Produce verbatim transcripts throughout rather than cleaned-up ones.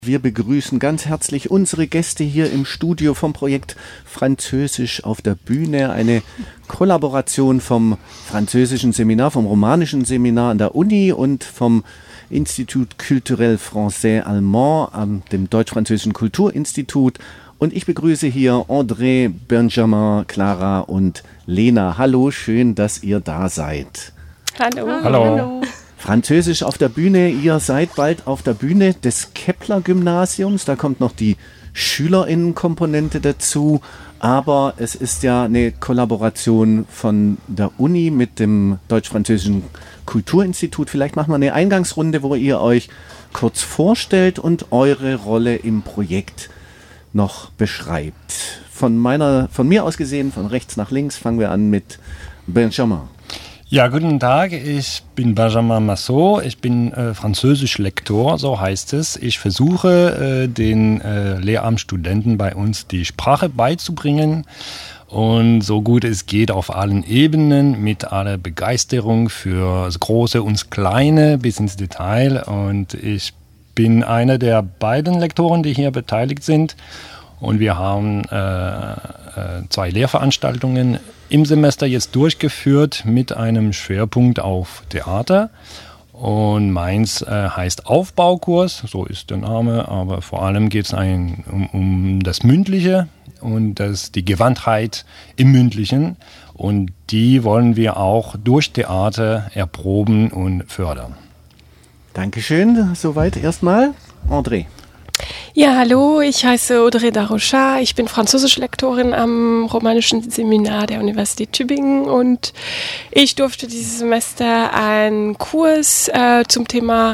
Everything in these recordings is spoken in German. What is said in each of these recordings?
Wir begrüßen ganz herzlich unsere Gäste hier im Studio vom Projekt Französisch auf der Bühne, eine Kollaboration vom französischen Seminar, vom romanischen Seminar an der Uni und vom Institut Culturel Français Allemand, am dem Deutsch-Französischen Kulturinstitut. Und ich begrüße hier André, Benjamin, Clara und Lena. Hallo, schön, dass ihr da seid. Hallo. Hallo. Hallo. Französisch auf der Bühne, ihr seid bald auf der Bühne des Kepler-Gymnasiums, da kommt noch die SchülerInnen-Komponente dazu, aber es ist ja eine Kollaboration von der Uni mit dem Deutsch-Französischen Kulturinstitut. Vielleicht machen wir eine Eingangsrunde, wo ihr euch kurz vorstellt und eure Rolle im Projekt noch beschreibt. Von meiner, von mir aus gesehen, von rechts nach links, fangen wir an mit Benjamin. Ja, guten Tag, ich bin Benjamin Massot, ich bin äh, Französisch-Lektor, so heißt es. Ich versuche, äh, den äh, Lehramtsstudenten bei uns die Sprache beizubringen und so gut es geht auf allen Ebenen mit aller Begeisterung für das Große und das Kleine bis ins Detail. Und ich bin einer der beiden Lektoren, die hier beteiligt sind. Und wir haben äh, äh, zwei Lehrveranstaltungen im Semester jetzt durchgeführt mit einem Schwerpunkt auf Theater. Und meins äh, heißt Aufbaukurs, so ist der Name, aber vor allem geht es um, um das Mündliche und das, die Gewandtheit im Mündlichen. Und die wollen wir auch durch Theater erproben und fördern. Dankeschön, soweit erstmal. André. Ja, hallo, ich heiße Audrey Darochat, ich bin Französisch-Lektorin am romanischen Seminar der Universität Tübingen und ich durfte dieses Semester einen Kurs äh, zum Thema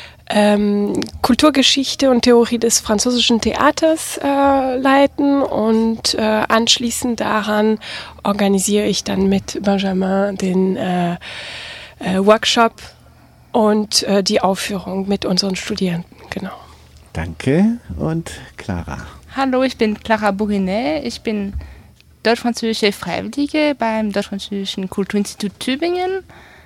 ähm, Kulturgeschichte und Theorie des französischen Theaters äh, leiten und äh, anschließend daran organisiere ich dann mit Benjamin den äh, äh, Workshop und äh, die Aufführung mit unseren Studierenden, genau. Danke. Und Clara. Hallo, ich bin Clara Bourinet. Ich bin deutsch-französische Freiwillige beim Deutsch-französischen Kulturinstitut Tübingen.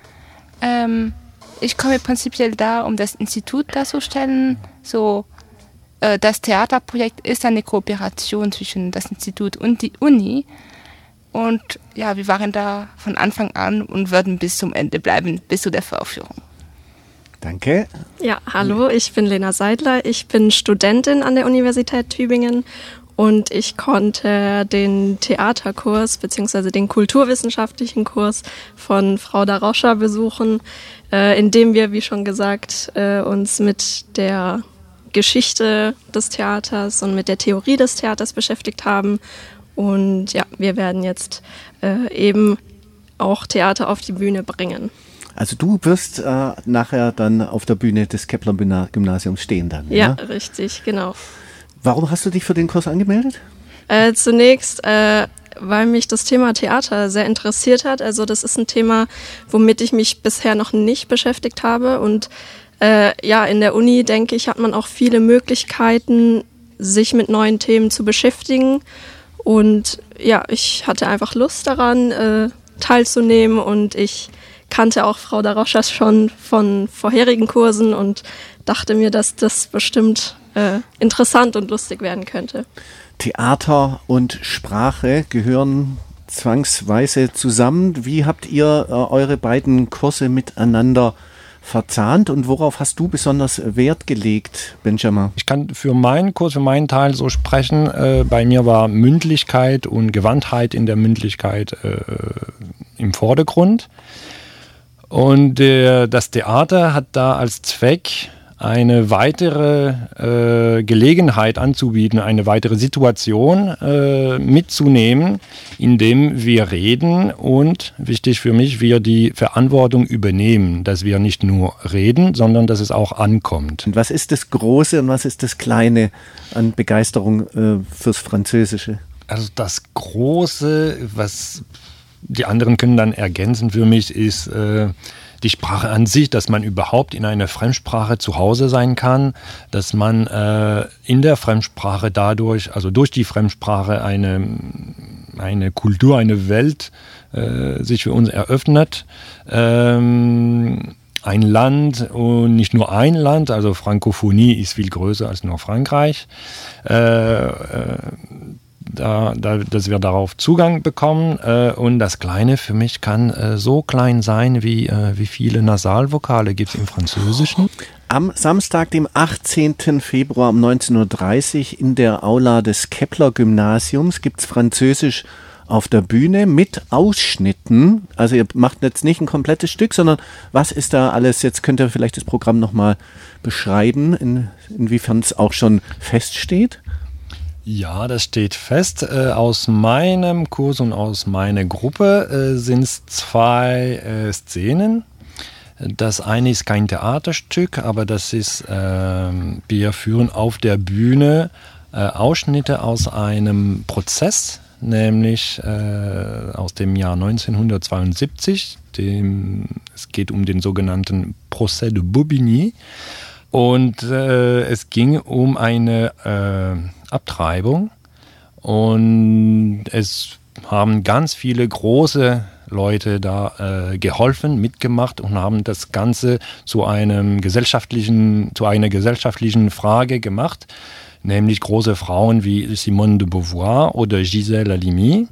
Ähm, ich komme prinzipiell da, um das Institut darzustellen. So, äh, das Theaterprojekt ist eine Kooperation zwischen das Institut und die Uni. Und ja, wir waren da von Anfang an und würden bis zum Ende bleiben, bis zu der Vorführung. Danke. Ja, hallo, ich bin Lena Seidler. Ich bin Studentin an der Universität Tübingen und ich konnte den Theaterkurs bzw. den kulturwissenschaftlichen Kurs von Frau Darochat besuchen, äh, in dem wir, wie schon gesagt, äh, uns mit der Geschichte des Theaters und mit der Theorie des Theaters beschäftigt haben. Und ja, wir werden jetzt äh, eben auch Theater auf die Bühne bringen. Also du wirst äh, nachher dann auf der Bühne des Kepler-Gymnasiums stehen dann, ja? Ja, richtig, genau. Warum hast du dich für den Kurs angemeldet? Äh, zunächst, äh, weil mich das Thema Theater sehr interessiert hat. Also das ist ein Thema, womit ich mich bisher noch nicht beschäftigt habe. Und äh, ja, in der Uni, denke ich, hat man auch viele Möglichkeiten, sich mit neuen Themen zu beschäftigen. Und ja, ich hatte einfach Lust daran, äh, teilzunehmen und ich kannte auch Frau Darochat schon von vorherigen Kursen und dachte mir, dass das bestimmt äh, interessant und lustig werden könnte. Theater und Sprache gehören zwangsweise zusammen. Wie habt ihr äh, eure beiden Kurse miteinander verzahnt und worauf hast du besonders Wert gelegt, Benjamin? Ich kann für meinen Kurs, für meinen Teil so sprechen. Äh, bei mir war Mündlichkeit und Gewandtheit in der Mündlichkeit äh, im Vordergrund. Und äh, das Theater hat da als Zweck, eine weitere äh, Gelegenheit anzubieten, eine weitere Situation äh, mitzunehmen, indem wir reden und, wichtig für mich, wir die Verantwortung übernehmen, dass wir nicht nur reden, sondern dass es auch ankommt. Und was ist das Große und was ist das Kleine an Begeisterung äh, fürs Französische? Also das Große, was die anderen können dann ergänzen für mich, ist äh, die Sprache an sich, dass man überhaupt in einer Fremdsprache zu Hause sein kann, dass man äh, in der Fremdsprache dadurch, also durch die Fremdsprache eine, eine Kultur, eine Welt äh, sich für uns eröffnet. Ähm, ein Land und nicht nur ein Land, also Frankophonie ist viel größer als nur Frankreich, äh, äh, da, da, dass wir darauf Zugang bekommen. Äh, und das Kleine für mich kann äh, so klein sein, wie, äh, wie viele Nasalvokale gibt es im Französischen. Am Samstag, dem achtzehnten Februar um neunzehn Uhr dreißig in der Aula des Kepler-Gymnasiums gibt es Französisch auf der Bühne mit Ausschnitten. Also ihr macht jetzt nicht ein komplettes Stück, sondern was ist da alles? Jetzt könnt ihr vielleicht das Programm nochmal beschreiben, in, inwiefern es auch schon feststeht. Ja, das steht fest. Äh, aus meinem Kurs und aus meiner Gruppe äh, sind es zwei äh, Szenen. Das eine ist kein Theaterstück, aber das ist, äh, wir führen auf der Bühne äh, Ausschnitte aus einem Prozess, nämlich äh, aus dem Jahr neunzehnhundertzweiundsiebzig. Dem, es geht um den sogenannten Procès de Bobigny. Und äh, es ging um eine äh, Abtreibung. Und es haben ganz viele große Leute da äh, geholfen, mitgemacht und haben das Ganze zu einem gesellschaftlichen, zu einer gesellschaftlichen Frage gemacht, nämlich große Frauen wie Simone de Beauvoir oder Gisèle Halimi.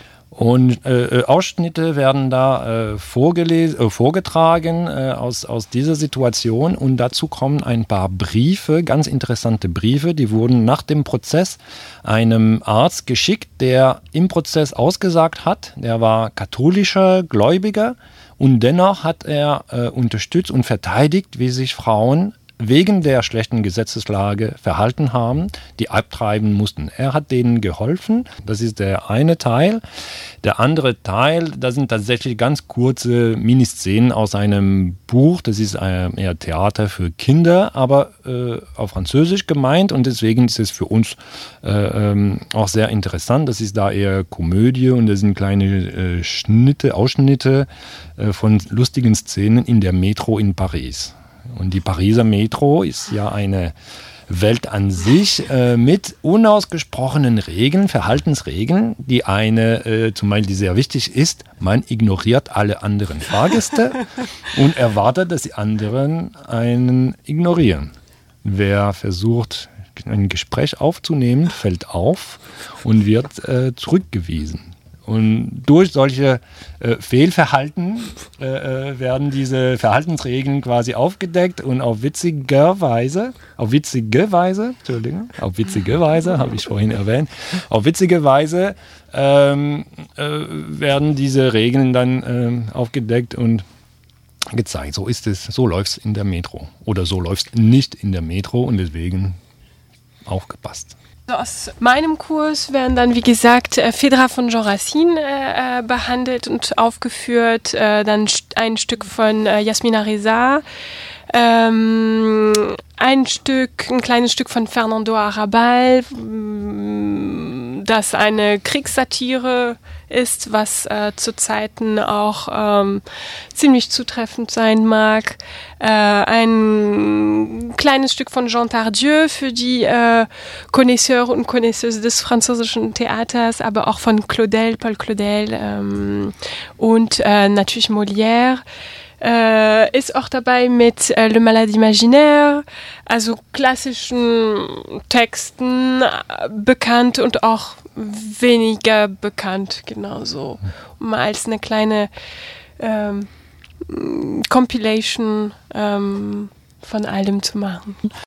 Und äh, Ausschnitte werden da äh, vorgeles- äh, vorgetragen äh, aus, aus dieser Situation und dazu kommen ein paar Briefe, ganz interessante Briefe, die wurden nach dem Prozess einem Arzt geschickt, der im Prozess ausgesagt hat, der war katholischer Gläubiger und dennoch hat er äh, unterstützt und verteidigt, wie sich Frauen wegen der schlechten Gesetzeslage verhalten haben, die abtreiben mussten. Er hat denen geholfen, das ist der eine Teil. Der andere Teil, das sind tatsächlich ganz kurze Miniszenen aus einem Buch, das ist eher Theater für Kinder, aber äh, auf Französisch gemeint und deswegen ist es für uns äh, ähm, auch sehr interessant. Das ist da eher Komödie und das sind kleine äh, Schnitte, Ausschnitte äh, von lustigen Szenen in der Metro in Paris. Und die Pariser Metro ist ja eine Welt an sich äh, mit unausgesprochenen Regeln, Verhaltensregeln, die eine, äh, zum Beispiel, die sehr wichtig ist, man ignoriert alle anderen Fahrgäste und erwartet, dass die anderen einen ignorieren. Wer versucht, ein Gespräch aufzunehmen, fällt auf und wird äh, zurückgewiesen. Und durch solche äh, Fehlverhalten äh, werden diese Verhaltensregeln quasi aufgedeckt und auf witzige Weise, auf witzige Weise, Entschuldigung, auf witzige Weise, habe ich vorhin erwähnt, auf witzige Weise ähm, äh, werden diese Regeln dann ähm, aufgedeckt und gezeigt. So ist es, so läuft es in der Metro. Oder so läuft es nicht in der Metro und deswegen aufgepasst. Aus meinem Kurs werden dann, wie gesagt, Phaedra von Jean Racine äh, behandelt und aufgeführt, äh, dann ein Stück von äh, Yasmina Reza, ähm, ein Stück, ein kleines Stück von Fernando Arrabal, das eine Kriegssatire ist, was äh, zu Zeiten auch ähm, ziemlich zutreffend sein mag. Äh, ein kleines Stück von Jean Tardieu für die äh, Connoisseurs und Connoisseuses des französischen Theaters, aber auch von Claudel, Paul Claudel ähm, und äh, natürlich Molière. Äh, ist auch dabei mit äh, Le Malade Imaginaire, also klassischen Texten äh, bekannt und auch weniger bekannt, genauso, um als eine kleine ähm, Compilation ähm, von allem zu machen.